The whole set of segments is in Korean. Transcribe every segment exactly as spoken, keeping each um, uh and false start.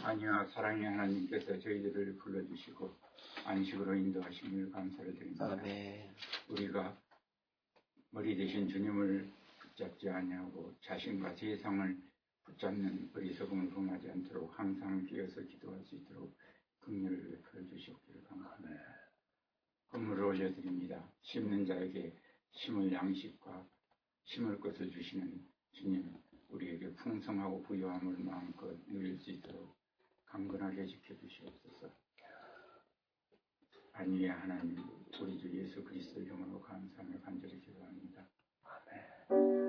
아니야, 사랑의 하나님께서 저희들을 불러주시고 안식으로 인도하심을 감사를 드립니다. 아멘. 우리가 머리 대신 주님을 붙잡지 아니하고 자신과 세상을 붙잡는 어리석음을 범하지 않도록 항상 비어서 기도할 수 있도록 긍휼을 베풀어 주시옵기를 간구합니다. 건물을 올려드립니다. 심는 자에게 심을 양식과 심을 것을 주시는 주님, 우리에게 풍성하고 부유함을 마음껏 누릴 수 있도록 강건하게 지켜주시옵소서. 안위의 하나님, 우리 주 예수 그리스도 이름으로 감사하며 간절히 기도합니다. 아멘.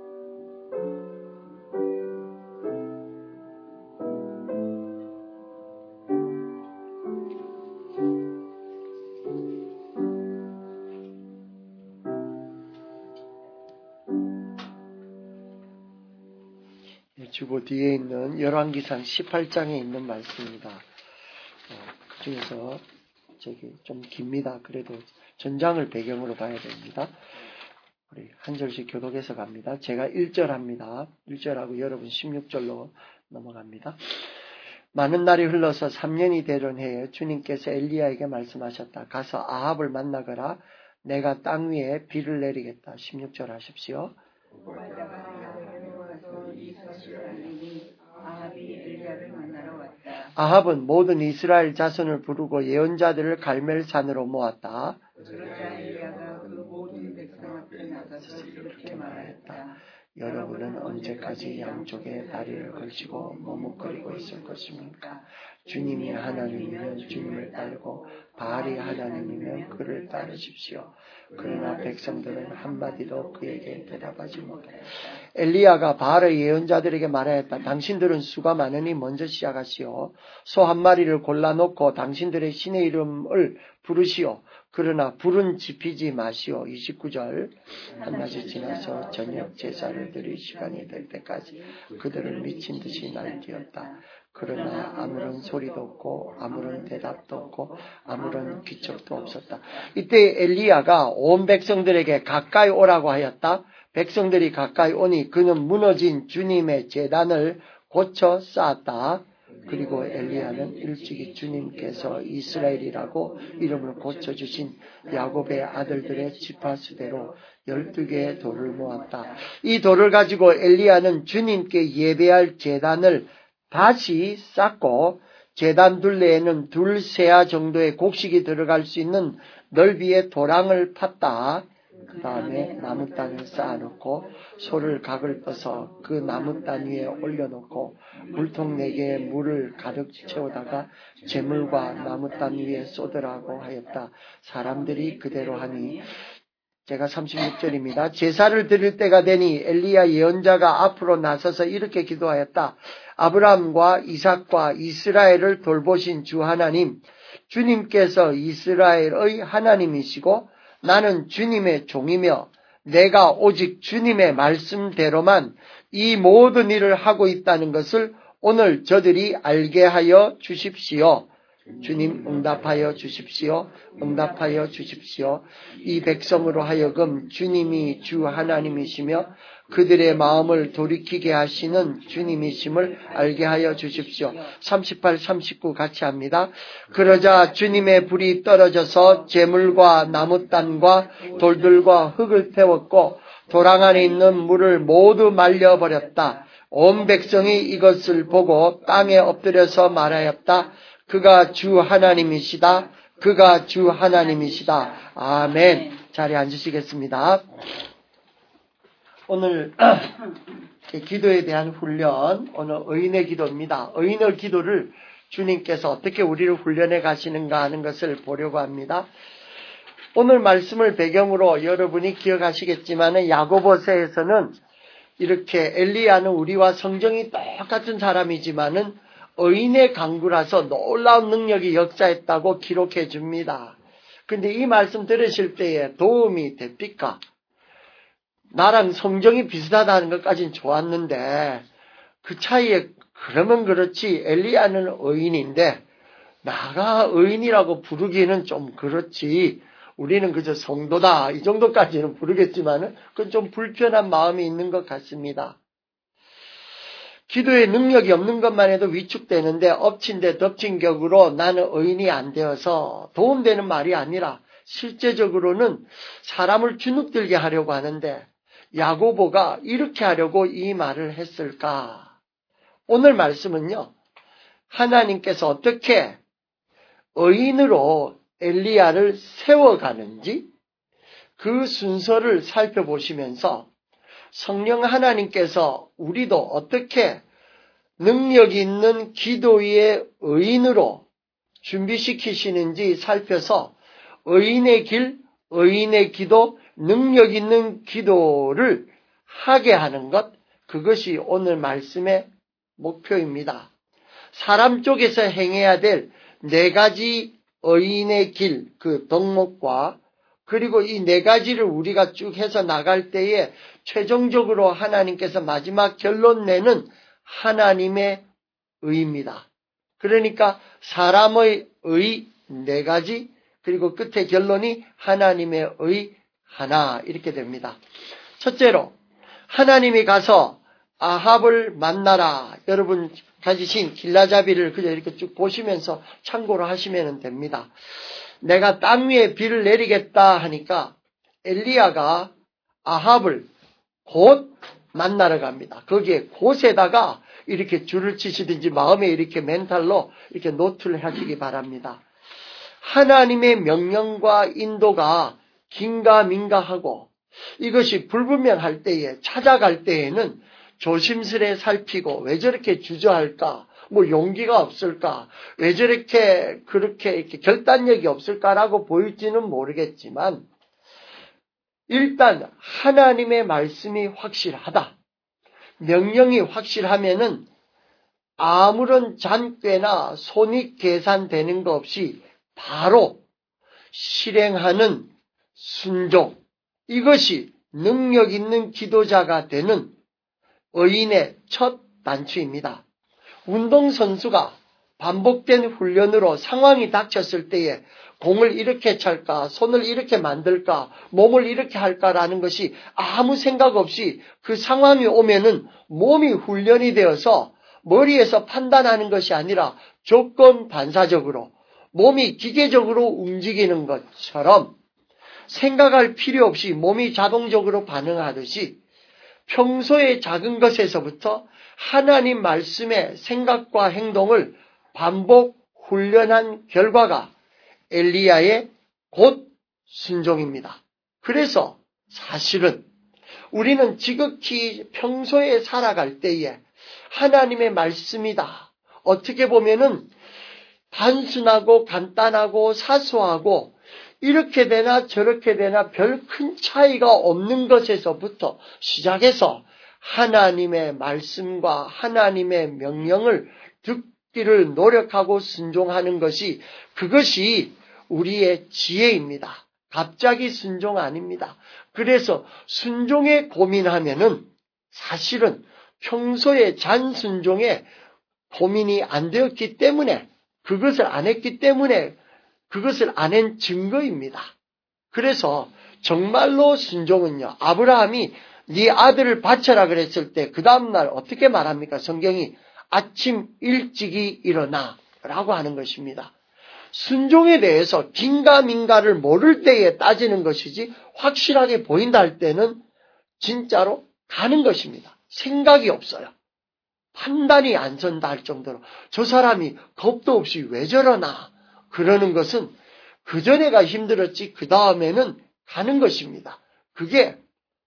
주보 뒤에 있는 열왕기상 십팔 장에 있는 말씀입니다. 어, 그 중에서 저기 좀 깁니다. 그래도 전장을 배경으로 봐야 됩니다. 우리 한 절씩 교독해서 갑니다. 제가 일 절 합니다. 일 절하고 여러분 십육 절로 넘어갑니다. 많은 날이 흘러서 삼 년이 되던 해에 주님께서 엘리야에게 말씀하셨다. 가서 아합을 만나거라. 내가 땅 위에 비를 내리겠다. 십육 절 하십시오. 아합은 모든 이스라엘 자손을 부르고 예언자들을 갈멜산으로 모았다. 여러분은 언제까지 양쪽에 다리를 걸치고 머뭇거리고 있을 것입니까? 주님이 하나님이면 주님을 따르고 바알이 하나님이면 그를 따르십시오. 그러나 백성들은 한마디도 그에게 대답하지 못했다. 엘리야가 바알의 예언자들에게 말하였다. 당신들은 수가 많으니 먼저 시작하시오. 소 한 마리를 골라놓고 당신들의 신의 이름을 부르시오. 그러나 불은 지피지 마시오. 이십구 절. 한낮이 지나서 저녁 제사를 드릴 시간이 될 때까지 그들을 미친 듯이 날뛰었다. 그러나 아무런 소리도 없고 아무런 대답도 없고 아무런 기척도 없었다. 이때 엘리야가 온 백성들에게 가까이 오라고 하였다. 백성들이 가까이 오니 그는 무너진 주님의 제단을 고쳐 쌓았다. 그리고 엘리야는 일찍이 주님께서 이스라엘이라고 이름을 고쳐주신 야곱의 아들들의 지파수대로 열두 개의 돌을 모았다. 이 돌을 가지고 엘리야는 주님께 예배할 제단을 다시 쌓고 제단 둘레에는 둘 세아 정도의 곡식이 들어갈 수 있는 넓이의 도랑을 팠다. 그 다음에 나무단을 쌓아놓고 소를 각을 떠서 그 나무단 위에 올려놓고 물통 네 개에 물을 가득 채우다가 재물과 나무단 위에 쏟으라고 하였다. 사람들이 그대로 하니 제가 삼십육 절입니다. 제사를 드릴 때가 되니 엘리야 예언자가 앞으로 나서서 이렇게 기도하였다. 아브라함과 이삭과 이스라엘을 돌보신 주 하나님, 주님께서 이스라엘의 하나님이시고 나는 주님의 종이며 내가 오직 주님의 말씀대로만 이 모든 일을 하고 있다는 것을 오늘 저들이 알게 하여 주십시오. 주님 응답하여 주십시오. 응답하여 주십시오. 이 백성으로 하여금 주님이 주 하나님이시며 그들의 마음을 돌이키게 하시는 주님이심을 알게 하여 주십시오. 삼십팔, 삼십구 같이 합니다. 그러자 주님의 불이 떨어져서 재물과 나무단과 돌들과 흙을 태웠고 도랑 안에 있는 물을 모두 말려버렸다. 온 백성이 이것을 보고 땅에 엎드려서 말하였다. 그가 주 하나님이시다. 그가 주 하나님이시다. 아멘. 자리에 앉으시겠습니다. 오늘 기도에 대한 훈련, 오늘 의인의 기도입니다. 의인의 기도를 주님께서 어떻게 우리를 훈련해 가시는가 하는 것을 보려고 합니다. 오늘 말씀을 배경으로 여러분이 기억하시겠지만 야고보서에서는 이렇게 엘리야는 우리와 성정이 똑같은 사람이지만은 의인의 강구라서 놀라운 능력이 역사했다고 기록해 줍니다. 근데 이 말씀 들으실 때에 도움이 됩니까? 나랑 성정이 비슷하다는 것까지는 좋았는데 그 차이에 그러면 그렇지 엘리야는 의인인데 나가 의인이라고 부르기는 좀 그렇지 우리는 그저 성도다 이 정도까지는 부르겠지만은 그건 좀 불편한 마음이 있는 것 같습니다. 기도에 능력이 없는 것만 해도 위축되는데 엎친 데 덮친 격으로 나는 의인이 안 되어서 도움되는 말이 아니라 실제적으로는 사람을 주눅들게 하려고 하는데 야고보가 이렇게 하려고 이 말을 했을까? 오늘 말씀은요. 하나님께서 어떻게 의인으로 엘리야를 세워가는지 그 순서를 살펴보시면서 성령 하나님께서 우리도 어떻게 능력 있는 기도의 의인으로 준비시키시는지 살펴서 의인의 길, 의인의 기도, 능력 있는 기도를 하게 하는 것, 그것이 오늘 말씀의 목표입니다. 사람 쪽에서 행해야 될 네 가지 의인의 길, 그 덕목과 그리고 이 네 가지를 우리가 쭉 해서 나갈 때에 최종적으로 하나님께서 마지막 결론 내는 하나님의 의입니다. 그러니까 사람의 의 네 가지, 그리고 끝에 결론이 하나님의 의 하나, 이렇게 됩니다. 첫째로 하나님이 가서 아합을 만나라. 여러분 가지신 길라자비를 그저 이렇게 쭉 보시면서 참고를 하시면 됩니다. 내가 땅 위에 비를 내리겠다 하니까 엘리야가 아합을 곧 만나러 갑니다. 거기에 곧에다가 이렇게 줄을 치시든지 마음에 이렇게 멘탈로 이렇게 노트를 하시기 바랍니다. 하나님의 명령과 인도가 긴가민가하고 이것이 불분명할 때에 찾아갈 때에는 조심스레 살피고 왜 저렇게 주저할까? 뭐 용기가 없을까? 왜 저렇게 그렇게 이렇게 결단력이 없을까라고 보일지는 모르겠지만 일단 하나님의 말씀이 확실하다. 명령이 확실하면은 아무런 잔꾀나 손익 계산되는 것 없이 바로 실행하는 순종. 이것이 능력 있는 기도자가 되는 의인의 첫 단추입니다. 운동선수가 반복된 훈련으로 상황이 닥쳤을 때에 공을 이렇게 찰까, 손을 이렇게 만들까, 몸을 이렇게 할까라는 것이 아무 생각 없이 그 상황이 오면은 몸이 훈련이 되어서 머리에서 판단하는 것이 아니라 조건 반사적으로 몸이 기계적으로 움직이는 것처럼 생각할 필요 없이 몸이 자동적으로 반응하듯이 평소의 작은 것에서부터 하나님 말씀의 생각과 행동을 반복 훈련한 결과가 엘리야의 곧 순종입니다. 그래서 사실은 우리는 지극히 평소에 살아갈 때에 하나님의 말씀이다. 어떻게 보면은 단순하고 간단하고 사소하고 이렇게 되나 저렇게 되나 별 큰 차이가 없는 것에서부터 시작해서 하나님의 말씀과 하나님의 명령을 듣기를 노력하고 순종하는 것이 그것이 우리의 지혜입니다. 갑자기 순종 아닙니다. 그래서 순종에 고민하면은 사실은 평소에 잔순종에 고민이 안 되었기 때문에 그것을 안 했기 때문에 그것을 안 한 증거입니다. 그래서 정말로 순종은요. 아브라함이 네 아들을 바쳐라 그랬을 때 그 다음날 어떻게 말합니까? 성경이 아침 일찍이 일어나 라고 하는 것입니다. 순종에 대해서 긴가민가를 모를 때에 따지는 것이지 확실하게 보인다 할 때는 진짜로 가는 것입니다. 생각이 없어요. 판단이 안 선다 할 정도로 저 사람이 겁도 없이 왜 저러나 그러는 것은 그전에가 힘들었지 그 다음에는 가는 것입니다. 그게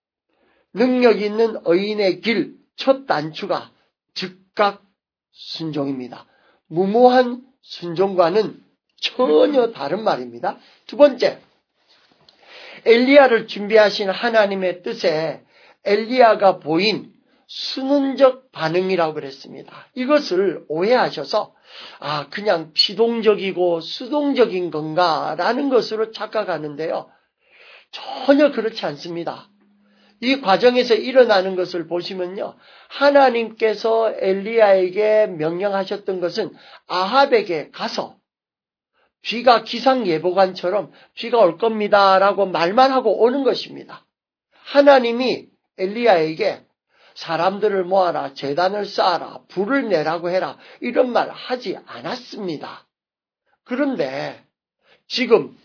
능력 있는 의인의 길 첫 단추가 즉각 순종입니다. 무모한 순종과는 전혀 다른 말입니다. 두 번째, 엘리야를 준비하신 하나님의 뜻에 엘리야가 보인 순응적 반응이라고 그랬습니다. 이것을 오해하셔서 아 그냥 피동적이고 수동적인 건가라는 것으로 착각하는데요. 전혀 그렇지 않습니다. 이 과정에서 일어나는 것을 보시면요. 하나님께서 엘리야에게 명령하셨던 것은 아합에게 가서 비가 기상예보관처럼 비가 올 겁니다라고 말만 하고 오는 것입니다. 하나님이 엘리야에게 사람들을 모아라, 제단을 쌓아라, 불을 내라고 해라, 이런 말 하지 않았습니다. 그런데 지금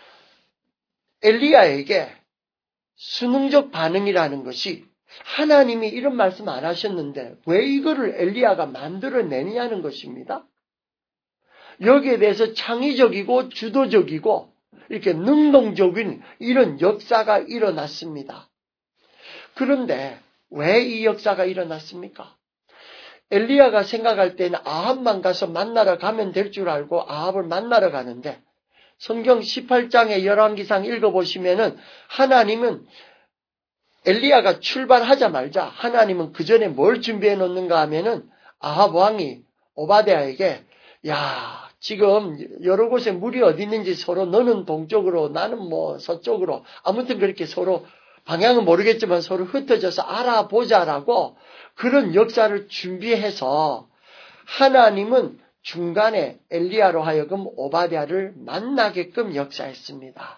엘리야에게 수능적 반응이라는 것이 하나님이 이런 말씀 안 하셨는데 왜 이거를 엘리야가 만들어내느냐는 것입니다. 여기에 대해서 창의적이고 주도적이고 이렇게 능동적인 이런 역사가 일어났습니다. 그런데 왜 이 역사가 일어났습니까? 엘리야가 생각할 때는 아합만 가서 만나러 가면 될 줄 알고 아합을 만나러 가는데 성경 십팔 장의 열왕기상 읽어보시면은 하나님은 엘리야가 출발하자마자 하나님은 그 전에 뭘 준비해 놓는가 하면은 아합 왕이 오바댜에게 야 지금 여러 곳에 물이 어디 있는지 서로 너는 동쪽으로 나는 뭐 서쪽으로 아무튼 그렇게 서로 방향은 모르겠지만 서로 흩어져서 알아보자라고 그런 역사를 준비해서 하나님은 중간에 엘리야로 하여금 오바댜를 만나게끔 역사했습니다.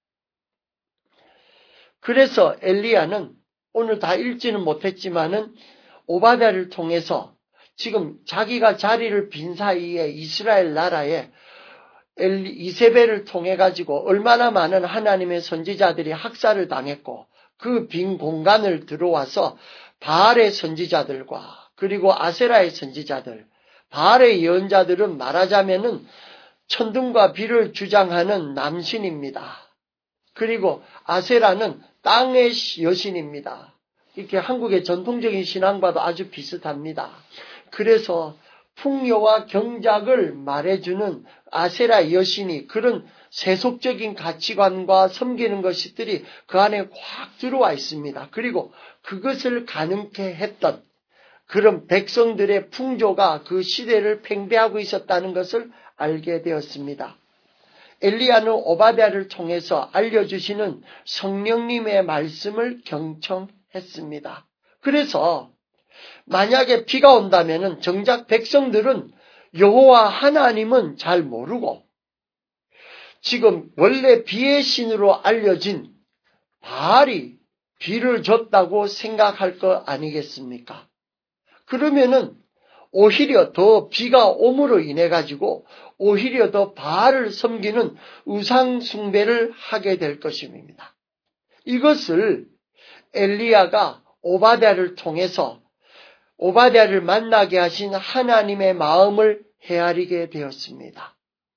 그래서 엘리야는 오늘 다 읽지는 못했지만은 오바댜를 통해서 지금 자기가 자리를 빈 사이에 이스라엘 나라에 엘리, 이세벨을 통해 가지고 얼마나 많은 하나님의 선지자들이 학살을 당했고 그 빈 공간을 들어와서 바알의 선지자들과 그리고 아세라의 선지자들, 바알의 예언자들은 말하자면은 천둥과 비를 주장하는 남신입니다. 그리고 아세라는 땅의 여신입니다. 이렇게 한국의 전통적인 신앙과도 아주 비슷합니다. 그래서 풍요와 경작을 말해주는 아세라 여신이 그런 세속적인 가치관과 섬기는 것들이 그 안에 확 들어와 있습니다. 그리고 그것을 가능케 했던 그런 백성들의 풍조가 그 시대를 팽배하고 있었다는 것을 알게 되었습니다. 엘리야는 오바댜를 통해서 알려주시는 성령님의 말씀을 경청했습니다. 그래서 만약에 비가 온다면은 정작 백성들은 여호와 하나님은 잘 모르고 지금 원래 비의 신으로 알려진 바알이 비를 줬다고 생각할 것 아니겠습니까? 그러면은 오히려 더 비가 옴으로 인해 가지고 오히려 더 바알을 섬기는 우상 숭배를 하게 될 것입니다. 이것을 엘리야가 오바댜를 통해서 오바댜를 만나게 하신 하나님의 마음을 헤아리게 되었습니다.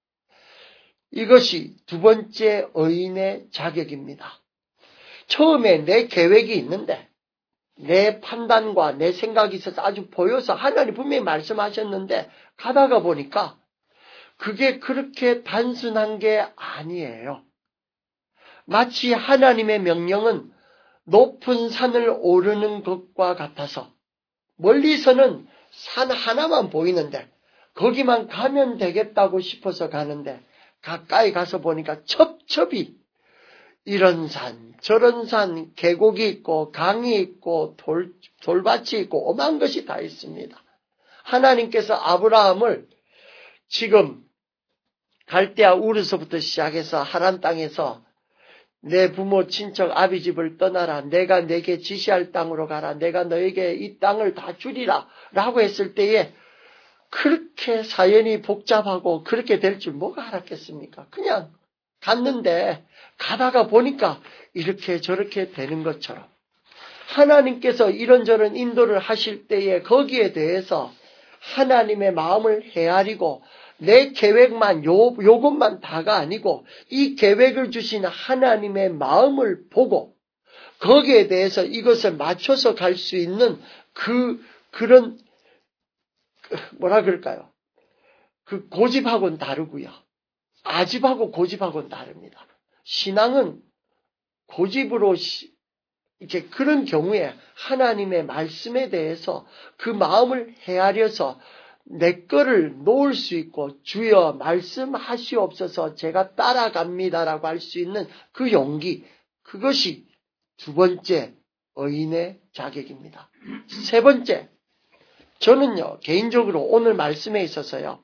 이것이 두 번째 의인의 자격입니다. 처음에 내 계획이 있는데 내 판단과 내 생각이 있어서 아주 보여서 하나님 분명히 말씀하셨는데 가다가 보니까 그게 그렇게 단순한 게 아니에요. 마치 하나님의 명령은 높은 산을 오르는 것과 같아서 멀리서는 산 하나만 보이는데 거기만 가면 되겠다고 싶어서 가는데 가까이 가서 보니까 첩첩이 이런 산, 저런 산, 계곡이 있고 강이 있고 돌, 돌밭이 있고 오만 것이 다 있습니다. 하나님께서 아브라함을 지금 갈대아 우르서부터 시작해서 하란 땅에서 내 부모 친척 아비 집을 떠나라. 내가 내게 지시할 땅으로 가라. 내가 너에게 이 땅을 다 주리라. 라고 했을 때에 그렇게 사연이 복잡하고 그렇게 될 줄 뭐가 알았겠습니까? 그냥 갔는데 가다가 보니까 이렇게 저렇게 되는 것처럼 하나님께서 이런저런 인도를 하실 때에 거기에 대해서 하나님의 마음을 헤아리고 내 계획만 요, 요것만 다가 아니고 이 계획을 주신 하나님의 마음을 보고 거기에 대해서 이것을 맞춰서 갈 수 있는 그 그런 뭐라 그럴까요? 그 고집하고는 다르고요. 아집하고 고집하고는 다릅니다. 신앙은 고집으로 시, 이렇게 그런 경우에 하나님의 말씀에 대해서 그 마음을 헤아려서 내 거를 놓을 수 있고 주여 말씀하시옵소서 제가 따라갑니다라고 할 수 있는 그 용기, 그것이 두 번째 의인의 자격입니다. 세 번째, 저는요 개인적으로 오늘 말씀에 있어서요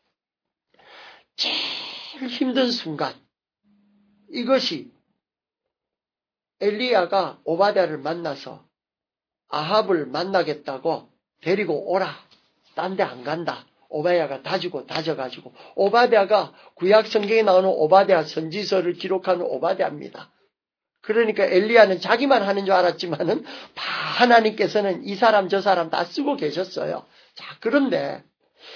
제일 힘든 순간, 이것이 엘리야가 오바댜를 만나서 아합을 만나겠다고 데리고 오라. 딴 데 안 간다. 오바댜가 다지고 다져가지고, 오바댜가 구약 성경에 나오는 오바댜 선지서를 기록하는 오바댜입니다. 그러니까 엘리야는 자기만 하는 줄 알았지만은 하나님께서는 이 사람 저 사람 다 쓰고 계셨어요. 자, 그런데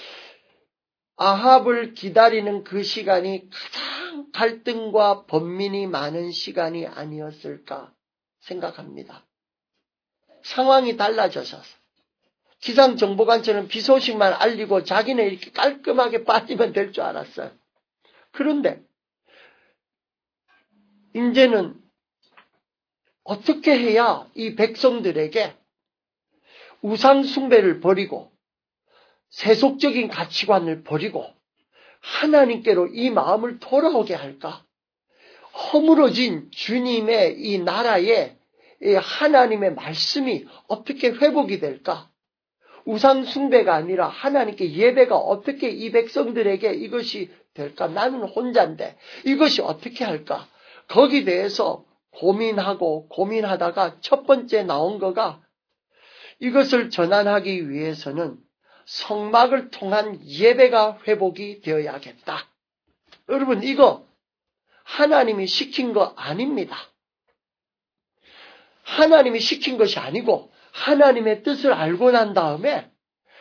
아합을 기다리는 그 시간이 가장 갈등과 번민이 많은 시간이 아니었을까 생각합니다. 상황이 달라져서 기상정보관처럼 비 소식만 알리고 자기는 이렇게 깔끔하게 빠지면 될 줄 알았어요. 그런데 이제는 어떻게 해야 이 백성들에게 우상 숭배를 버리고 세속적인 가치관을 버리고 하나님께로 이 마음을 돌아오게 할까? 허물어진 주님의 이 나라에 이 하나님의 말씀이 어떻게 회복이 될까? 우상 숭배가 아니라 하나님께 예배가 어떻게 이 백성들에게 이것이 될까? 나는 혼자인데 이것이 어떻게 할까? 거기에 대해서 고민하고 고민하다가 첫 번째 나온 거가 이것을 전환하기 위해서는 성막을 통한 예배가 회복이 되어야겠다. 여러분, 이거 하나님이 시킨 거 아닙니다. 하나님이 시킨 것이 아니고 하나님의 뜻을 알고 난 다음에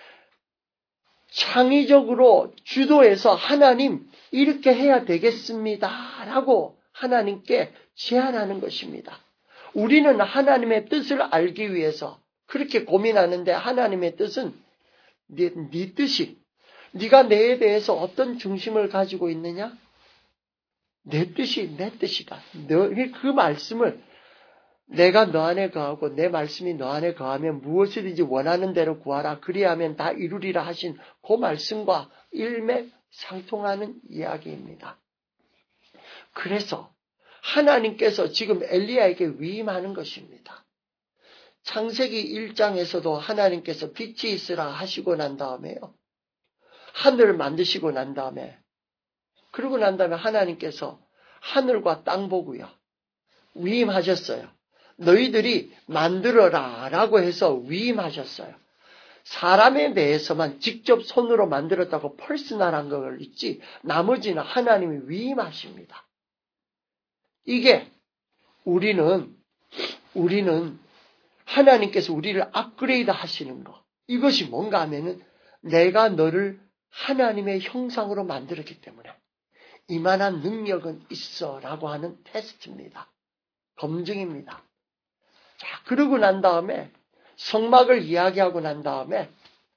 창의적으로 주도해서 하나님 이렇게 해야 되겠습니다 라고 하나님께 제안하는 것입니다. 우리는 하나님의 뜻을 알기 위해서 그렇게 고민하는데 하나님의 뜻은 네, 네 뜻이 네가 내에 대해서 어떤 중심을 가지고 있느냐? 내 뜻이 내 뜻이다. 너, 그 말씀을 내가 너 안에 거하고 내 말씀이 너 안에 거하면 무엇이든지 원하는 대로 구하라. 그리하면 다 이루리라 하신 그 말씀과 일맥상통하는 이야기입니다. 그래서 하나님께서 지금 엘리야에게 위임하는 것입니다. 창세기 일 장에서도 하나님께서 빛이 있으라 하시고 난 다음에요. 하늘을 만드시고 난 다음에 그러고 난 다음에 하나님께서 하늘과 땅 보고요. 위임하셨어요. 너희들이 만들어라 라고 해서 위임하셨어요. 사람에 대해서만 직접 손으로 만들었다고 퍼스널한 걸 있지 나머지는 하나님이 위임하십니다. 이게 우리는 우리는 하나님께서 우리를 업그레이드 하시는 거. 이것이 뭔가 하면은 내가 너를 하나님의 형상으로 만들었기 때문에 이만한 능력은 있어 라고 하는 테스트입니다. 검증입니다. 자, 그러고 난 다음에 성막을 이야기하고 난 다음에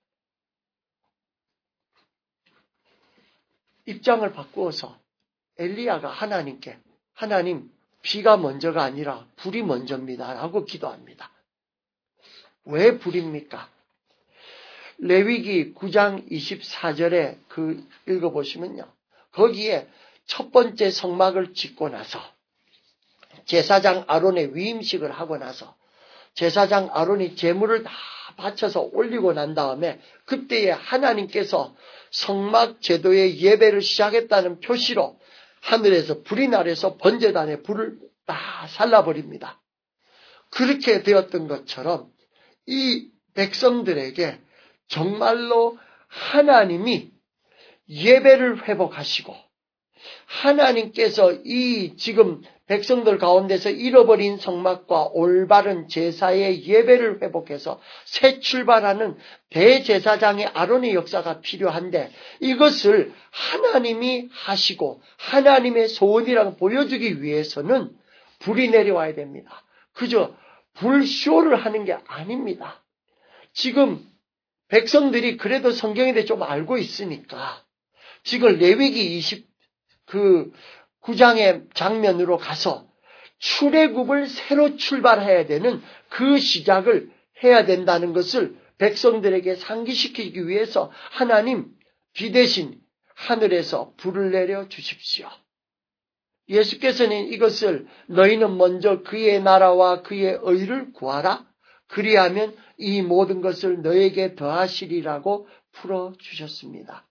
입장을 바꾸어서 엘리야가 하나님께 하나님 비가 먼저가 아니라 불이 먼저입니다 라고 기도합니다. 왜 불입니까? 레위기 구 장 이십사 절에 그 읽어보시면요. 거기에 첫 번째 성막을 짓고 나서 제사장 아론의 위임식을 하고 나서 제사장 아론이 제물을 다 바쳐서 올리고 난 다음에 그때에 하나님께서 성막 제도의 예배를 시작했다는 표시로 하늘에서 불이 나려서 번제단에 불을 다 살라버립니다. 그렇게 되었던 것처럼 이 백성들에게 정말로 하나님이 예배를 회복하시고 하나님께서 이 지금 백성들 가운데서 잃어버린 성막과 올바른 제사의 예배를 회복해서 새 출발하는 대제사장의 아론의 역사가 필요한데 이것을 하나님이 하시고 하나님의 소원이라고 보여주기 위해서는 불이 내려와야 됩니다. 그저 불쇼를 하는 게 아닙니다. 지금 백성들이 그래도 성경에 대해 좀 알고 있으니까 지금 레위기 이십 그 구 장의 장면으로 가서 출애굽을 새로 출발해야 되는 그 시작을 해야 된다는 것을 백성들에게 상기시키기 위해서 하나님 비 대신 하늘에서 불을 내려 주십시오. 예수께서는 이것을 너희는 먼저 그의 나라와 그의 의를 구하라. 그리하면 이 모든 것을 너에게 더하시리라고 풀어주셨습니다.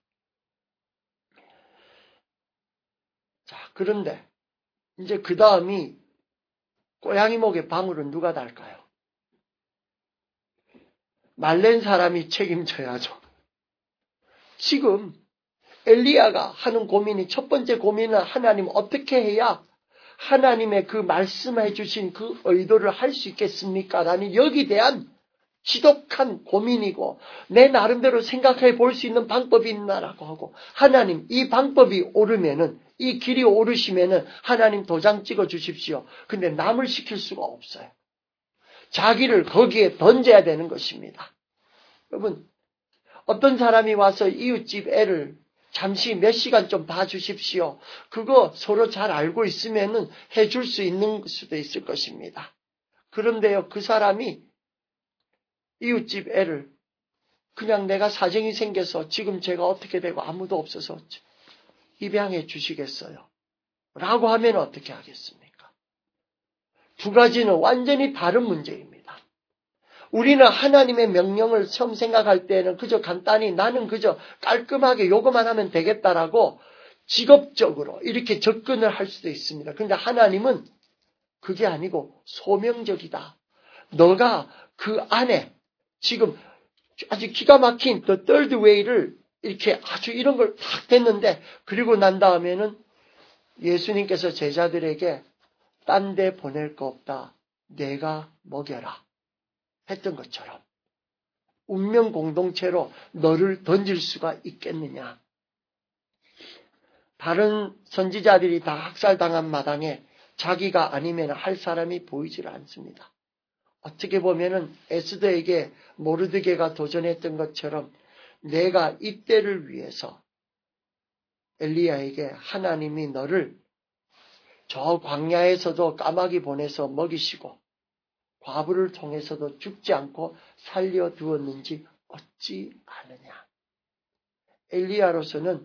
자, 그런데 이제 그 다음이 고양이 목에 방울은 누가 달까요? 말낸 사람이 책임져야죠. 지금 엘리야가 하는 고민이 첫 번째 고민은 하나님 어떻게 해야 하나님의 그 말씀해 주신 그 의도를 할 수 있겠습니까? 라는 여기에 대한 지독한 고민이고 내 나름대로 생각해 볼 수 있는 방법이 있나라고 하고 하나님 이 방법이 오르면은 이 길이 오르시면은 하나님 도장 찍어 주십시오. 근데 남을 시킬 수가 없어요. 자기를 거기에 던져야 되는 것입니다. 여러분 어떤 사람이 와서 이웃집 애를 잠시 몇 시간 좀 봐주십시오. 그거 서로 잘 알고 있으면은 해줄 수 있는 수도 있을 것입니다. 그런데요, 그 사람이 이웃집 애를 그냥 내가 사정이 생겨서 지금 제가 어떻게 되고 아무도 없어서 입양해 주시겠어요? 라고 하면 어떻게 하겠습니까? 두 가지는 완전히 다른 문제입니다. 우리는 하나님의 명령을 처음 생각할 때는 그저 간단히 나는 그저 깔끔하게 요거만 하면 되겠다라고 직업적으로 이렇게 접근을 할 수도 있습니다. 그런데 하나님은 그게 아니고 소명적이다. 너가 그 안에 지금 아주 기가 막힌 the third way를 이렇게 아주 이런 걸 탁 됐는데 그리고 난 다음에는 예수님께서 제자들에게 딴 데 보낼 거 없다. 내가 먹여라. 했던 것처럼 운명 공동체로 너를 던질 수가 있겠느냐. 다른 선지자들이 다 학살당한 마당에 자기가 아니면 할 사람이 보이질 않습니다. 어떻게 보면은 에스더에게 모르드게가 도전했던 것처럼 내가 이때를 위해서 엘리야에게 하나님이 너를 저 광야에서도 까마귀 보내서 먹이시고 과부를 통해서도 죽지 않고 살려두었는지 어찌 아느냐. 엘리야로서는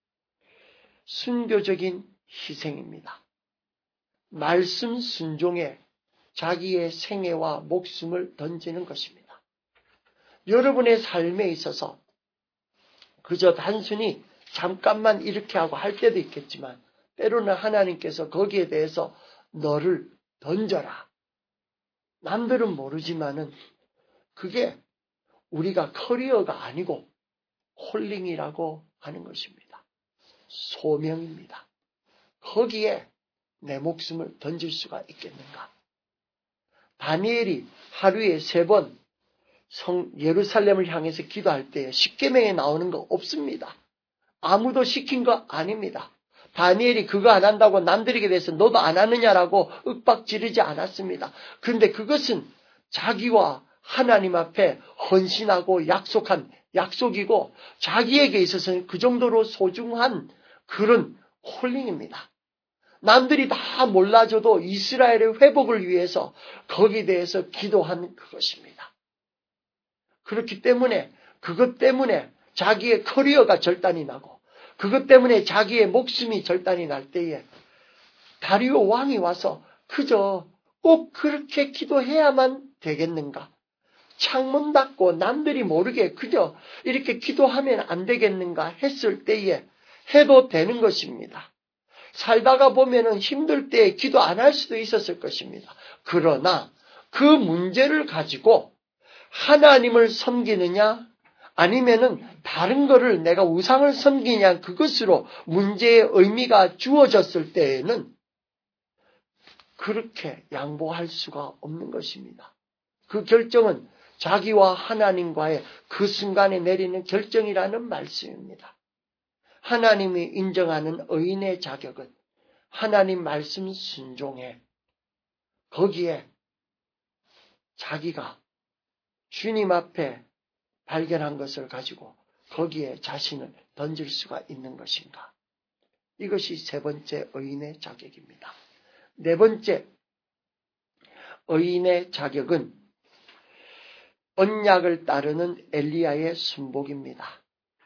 순교적인 희생입니다. 말씀 순종에 자기의 생애와 목숨을 던지는 것입니다. 여러분의 삶에 있어서 그저 단순히 잠깐만 이렇게 하고 할 때도 있겠지만 때로는 하나님께서 거기에 대해서 너를 던져라. 남들은 모르지만은 그게 우리가 커리어가 아니고 콜링이라고 하는 것입니다. 소명입니다. 거기에 내 목숨을 던질 수가 있겠는가? 다니엘이 하루에 세 번 성 예루살렘을 향해서 기도할 때 십계명에 나오는 거 없습니다. 아무도 시킨 거 아닙니다. 다니엘이 그거 안 한다고 남들에게 대해서 너도 안 하느냐라고 윽박 지르지 않았습니다. 그런데 그것은 자기와 하나님 앞에 헌신하고 약속한 약속이고 자기에게 있어서는 그 정도로 소중한 그런 콜링입니다. 남들이 다 몰라줘도 이스라엘의 회복을 위해서 거기에 대해서 기도한 그것입니다. 그렇기 때문에 그것 때문에 자기의 커리어가 절단이 나고 그것 때문에 자기의 목숨이 절단이 날 때에 다리오 왕이 와서 그저 꼭 그렇게 기도해야만 되겠는가? 창문 닫고 남들이 모르게 그저 이렇게 기도하면 안 되겠는가 했을 때에 해도 되는 것입니다. 살다가 보면은 힘들 때 기도 안 할 수도 있었을 것입니다. 그러나 그 문제를 가지고 하나님을 섬기느냐 아니면은 다른 거를 내가 우상을 섬기냐 그것으로 문제의 의미가 주어졌을 때에는 그렇게 양보할 수가 없는 것입니다. 그 결정은 자기와 하나님과의 그 순간에 내리는 결정이라는 말씀입니다. 하나님이 인정하는 의인의 자격은 하나님 말씀 순종에 거기에 자기가 주님 앞에 발견한 것을 가지고 거기에 자신을 던질 수가 있는 것인가. 이것이 세 번째 의인의 자격입니다. 네 번째 의인의 자격은 언약을 따르는 엘리야의 순복입니다.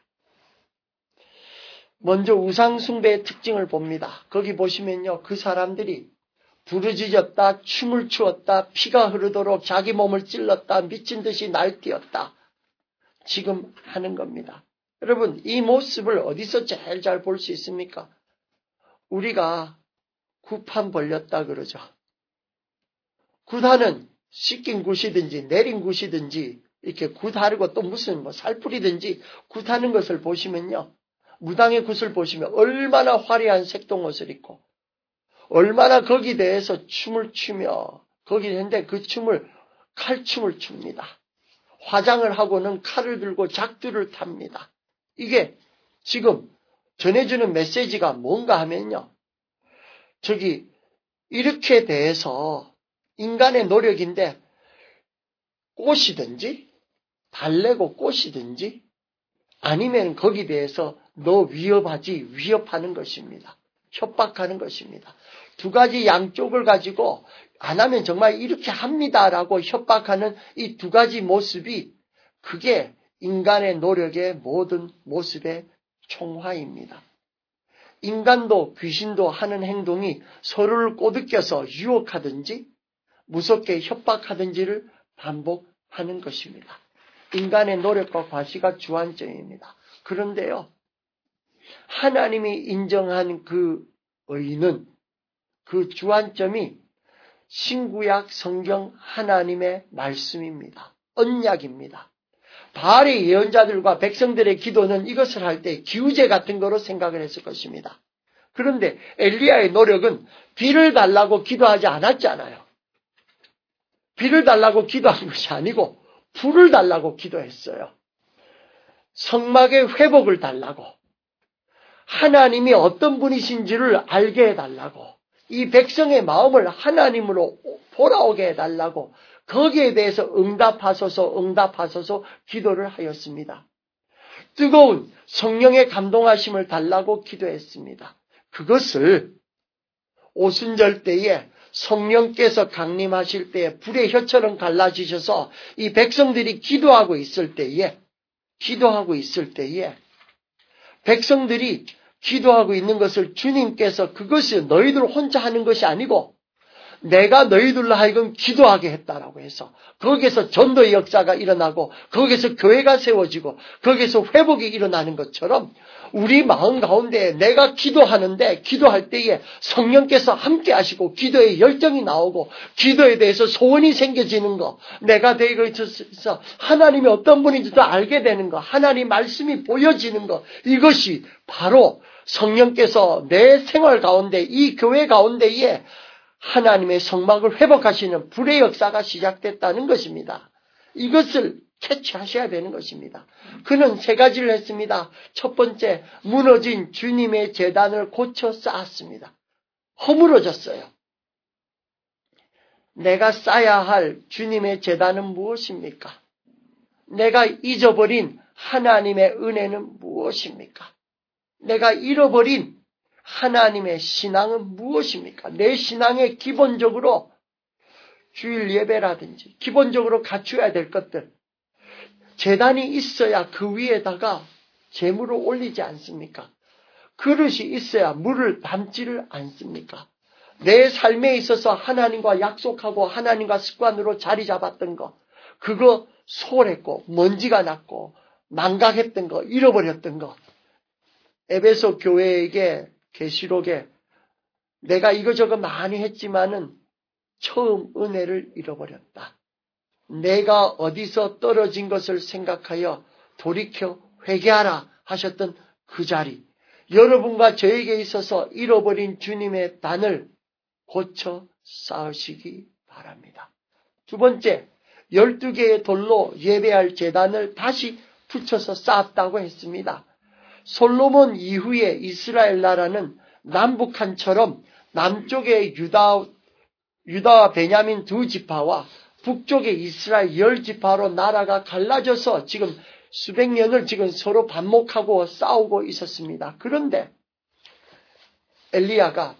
먼저 우상숭배의 특징을 봅니다. 거기 보시면요. 그 사람들이 부르짖었다, 춤을 추었다, 피가 흐르도록 자기 몸을 찔렀다, 미친 듯이 날뛰었다. 지금 하는 겁니다. 여러분, 이 모습을 어디서 제일 잘 볼 수 있습니까? 우리가 구판 벌렸다 그러죠. 구단은 씻긴 굿이든지 내린 굿이든지 이렇게 굿하고 또 무슨 뭐 살풀이든지 굿하는 것을 보시면요. 무당의 굿을 보시면 얼마나 화려한 색동옷을 입고 얼마나 거기에 대해서 춤을 추며 거기 있는데 그 춤을 칼춤을 춥니다. 화장을 하고는 칼을 들고 작두를 탑니다. 이게 지금 전해주는 메시지가 뭔가 하면요. 저기 이렇게 대해서 인간의 노력인데 꽃이든지 달래고 꽃이든지 아니면 거기에 대해서 너 위협하지 위협하는 것입니다. 협박하는 것입니다. 두 가지 양쪽을 가지고 안 하면 정말 이렇게 합니다라고 협박하는 이 두 가지 모습이 그게 인간의 노력의 모든 모습의 총화입니다. 인간도 귀신도 하는 행동이 서로를 꼬드겨서 유혹하든지 무섭게 협박하든지를 반복하는 것입니다. 인간의 노력과 과시가 주안점입니다. 그런데요. 하나님이 인정한 그 의는 그 주안점이 신구약 성경 하나님의 말씀입니다. 언약입니다. 바알의 예언자들과 백성들의 기도는 이것을 할 때 기우제 같은 거로 생각을 했을 것입니다. 그런데 엘리야의 노력은 비를 달라고 기도하지 않았잖아요. 비를 달라고 기도한 것이 아니고 불을 달라고 기도했어요. 성막의 회복을 달라고 하나님이 어떤 분이신지를 알게 해달라고 이 백성의 마음을 하나님으로 돌아오게 해달라고 거기에 대해서 응답하소서 응답하소서 기도를 하였습니다. 뜨거운 성령의 감동하심을 달라고 기도했습니다. 그것을 오순절 때에 성령께서 강림하실 때에 불의 혀처럼 갈라지셔서 이 백성들이 기도하고 있을 때에 기도하고 있을 때에 백성들이 기도하고 있는 것을 주님께서 그것이 너희들 혼자 하는 것이 아니고 내가 너희들로 하여금 기도하게 했다라고 해서 거기에서 전도의 역사가 일어나고 거기에서 교회가 세워지고 거기에서 회복이 일어나는 것처럼 우리 마음 가운데 내가 기도하는데 기도할 때에 성령께서 함께 하시고 기도에 열정이 나오고 기도에 대해서 소원이 생겨지는 것 내가 되고 있어서 하나님이 어떤 분인지도 알게 되는 것 하나님 말씀이 보여지는 것 이것이 바로 성령께서 내 생활 가운데 이 교회 가운데에 하나님의 성막을 회복하시는 불의 역사가 시작됐다는 것입니다. 이것을 캐치하셔야 되는 것입니다. 그는 세 가지를 했습니다. 첫 번째, 무너진 주님의 제단을 고쳐 쌓았습니다. 허물어졌어요. 내가 쌓아야 할 주님의 제단은 무엇입니까? 내가 잊어버린 하나님의 은혜는 무엇입니까? 내가 잃어버린 하나님의 신앙은 무엇입니까? 내 신앙의 기본적으로 주일 예배라든지 기본적으로 갖춰야 될 것들 제단이 있어야 그 위에다가 제물을 올리지 않습니까? 그릇이 있어야 물을 담지를 않습니까? 내 삶에 있어서 하나님과 약속하고 하나님과 습관으로 자리 잡았던 거 그거 소홀했고 먼지가 났고 망각했던 거 잃어버렸던 거 에베소 교회에게 계시록에 내가 이거저거 많이 했지만은 처음 은혜를 잃어버렸다. 내가 어디서 떨어진 것을 생각하여 돌이켜 회개하라 하셨던 그 자리. 여러분과 저에게 있어서 잃어버린 주님의 단을 고쳐 쌓으시기 바랍니다. 두 번째, 열두 개의 돌로 예배할 제단을 다시 붙여서 쌓았다고 했습니다. 솔로몬 이후에 이스라엘 나라는 남북한처럼 남쪽의 유다, 유다와 베냐민 두 지파와 북쪽의 이스라엘 열 지파로 나라가 갈라져서 지금 수백 년을 지금 서로 반목하고 싸우고 있었습니다. 그런데 엘리야가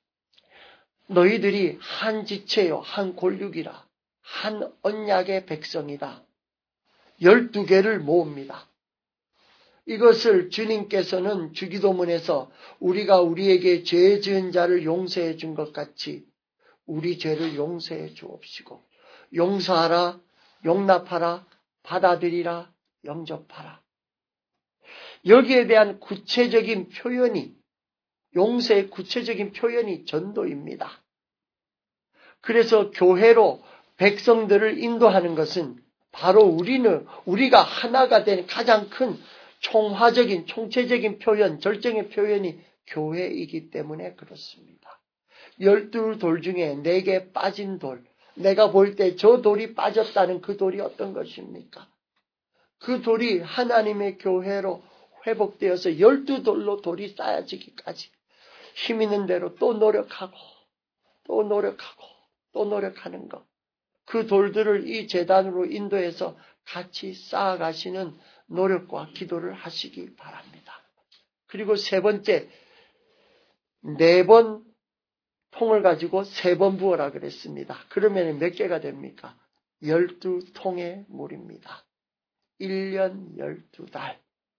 너희들이 한 지체요, 한 골육이라, 한 언약의 백성이다. 열두 개를 모읍니다. 이것을 주님께서는 주기도문에서 우리가 우리에게 죄 지은 자를 용서해 준 것 같이 우리 죄를 용서해 주옵시고 용서하라, 용납하라, 받아들이라, 영접하라. 여기에 대한 구체적인 표현이 용서의 구체적인 표현이 전도입니다. 그래서 교회로 백성들을 인도하는 것은 바로 우리는, 우리가 하나가 된 가장 큰 총화적인, 총체적인 표현, 절정의 표현이 교회이기 때문에 그렇습니다. 열두 돌 중에 네 개 빠진 돌, 내가 볼 때 저 돌이 빠졌다는 그 돌이 어떤 것입니까? 그 돌이 하나님의 교회로 회복되어서 열두 돌로 돌이 쌓여지기까지 힘 있는 대로 또 노력하고 또 노력하고 또 노력하는 것. 그 돌들을 이 제단으로 인도해서 같이 쌓아가시는 노력과 기도를 하시기 바랍니다. 그리고 세 번째, 네 번 통을 가지고 세 번 부어라 그랬습니다. 그러면 몇 개가 됩니까? 열두 통의 물입니다. 일 년 열두 달.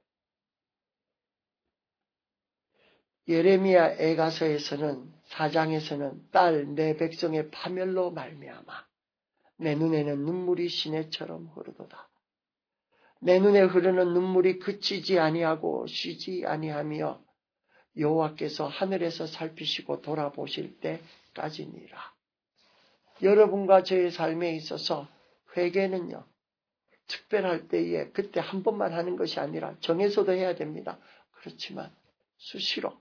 예레미야 애가서에서는 사 장에서는 딸 내 백성의 파멸로 말미암아 내 눈에는 눈물이 시내처럼 흐르도다. 내 눈에 흐르는 눈물이 그치지 아니하고 쉬지 아니하며 여호와께서 하늘에서 살피시고 돌아보실 때까지니라. 여러분과 저의 삶에 있어서 회개는요, 특별할 때에 그때 한 번만 하는 것이 아니라 정해서도 해야 됩니다. 그렇지만 수시로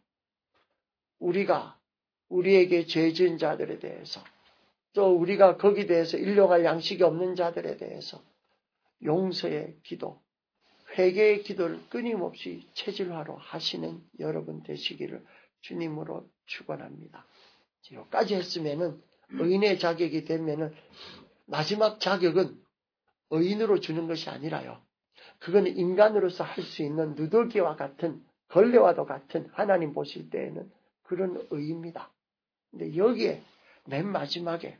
우리가 우리에게 죄 지은 자들에 대해서 또 우리가 거기에 대해서 일용할 양식이 없는 자들에 대해서 용서의 기도, 회개의 기도를 끊임없이 체질화로 하시는 여러분 되시기를 주님으로 축원합니다. 여기까지 했으면은 의인의 자격이 되면은 마지막 자격은 의인으로 주는 것이 아니라요. 그건 인간으로서 할 수 있는 누더기와 같은 걸레와도 같은 하나님 보실 때에는 그런 의입니다. 근데 여기에 맨 마지막에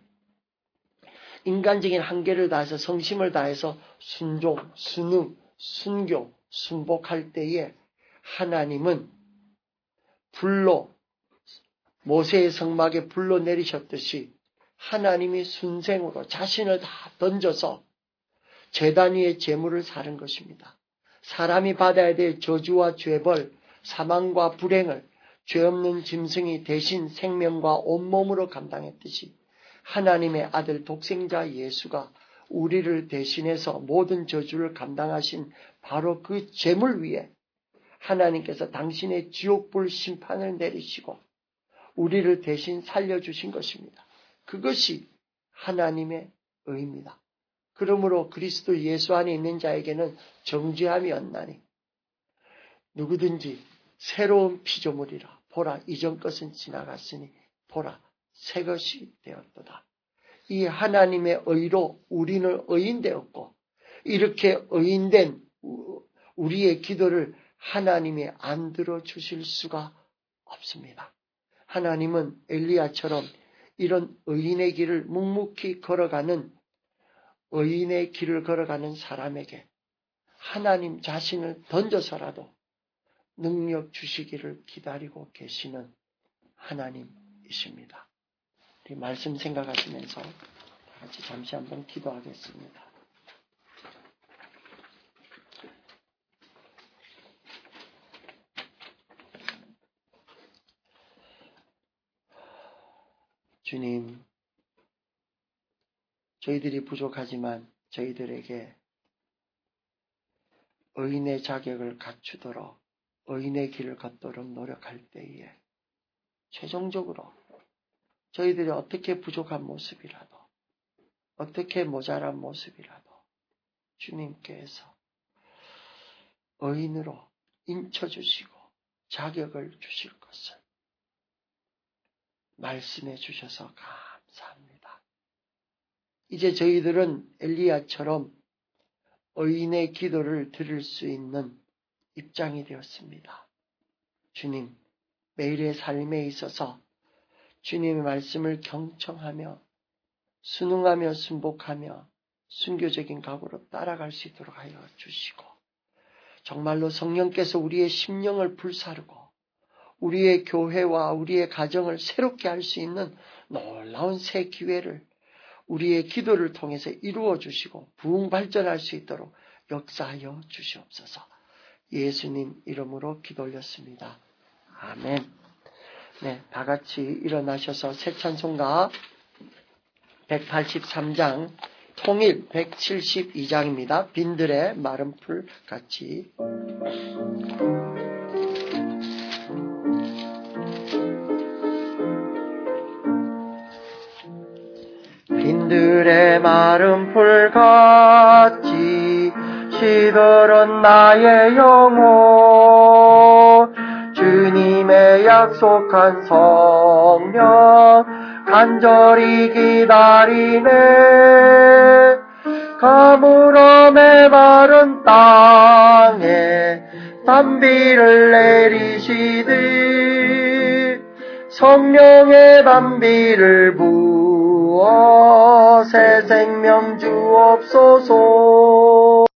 인간적인 한계를 다해서 성심을 다해서 순종, 순응, 순교, 순복할 때에 하나님은 불로 모세의 성막에 불로 내리셨듯이 하나님이 순생으로 자신을 다 던져서 제단 위에 제물을 사는 것입니다. 사람이 받아야 될 저주와 죄벌, 사망과 불행을 죄 없는 짐승이 대신 생명과 온몸으로 감당했듯이 하나님의 아들 독생자 예수가 우리를 대신해서 모든 저주를 감당하신 바로 그 제물 위에 하나님께서 당신의 지옥불 심판을 내리시고 우리를 대신 살려주신 것입니다. 그것이 하나님의 의입니다. 그러므로 그리스도 예수 안에 있는 자에게는 정죄함이 없나니 누구든지 새로운 피조물이라. 보라, 이전 것은 지나갔으니 보라, 새 것이 되었도다. 이 하나님의 의로 우리는 의인되었고 이렇게 의인된 우리의 기도를 하나님이 안 들어주실 수가 없습니다. 하나님은 엘리야처럼 이런 의인의 길을 묵묵히 걸어가는 의인의 길을 걸어가는 사람에게 하나님 자신을 던져서라도 능력 주시기를 기다리고 계시는 하나님이십니다. 이 말씀 생각하시면서 같이 잠시 한번 기도하겠습니다. 주님, 저희들이 부족하지만 저희들에게 의인의 자격을 갖추도록 의인의 길을 걷도록 노력할 때에 최종적으로 저희들이 어떻게 부족한 모습이라도 어떻게 모자란 모습이라도 주님께서 의인으로 인쳐주시고 자격을 주실 것을 말씀해 주셔서 감사합니다. 이제 저희들은 엘리야처럼 의인의 기도를 들을 수 있는 입장이 되었습니다. 주님, 매일의 삶에 있어서 주님의 말씀을 경청하며 순응하며 순복하며 순교적인 각오로 따라갈 수 있도록 하여 주시고 정말로 성령께서 우리의 심령을 불사르고 우리의 교회와 우리의 가정을 새롭게 할 수 있는 놀라운 새 기회를 우리의 기도를 통해서 이루어 주시고 부흥 발전할 수 있도록 역사하여 주시옵소서. 예수님 이름으로 기도 올렸습니다. 아멘. 네, 다 같이 일어나셔서 새 찬송가 백팔십삼 장 통일 백칠십이 장입니다. 빈들의 마른 풀 같이. 빈들의 마른 풀 같이 시들은 나의 영혼, 주님의 약속한 성령 간절히 기다리네. 가물어의 마른 땅에 단비를 내리시듯 성령의 단비를 부어 새 생명 주옵소서.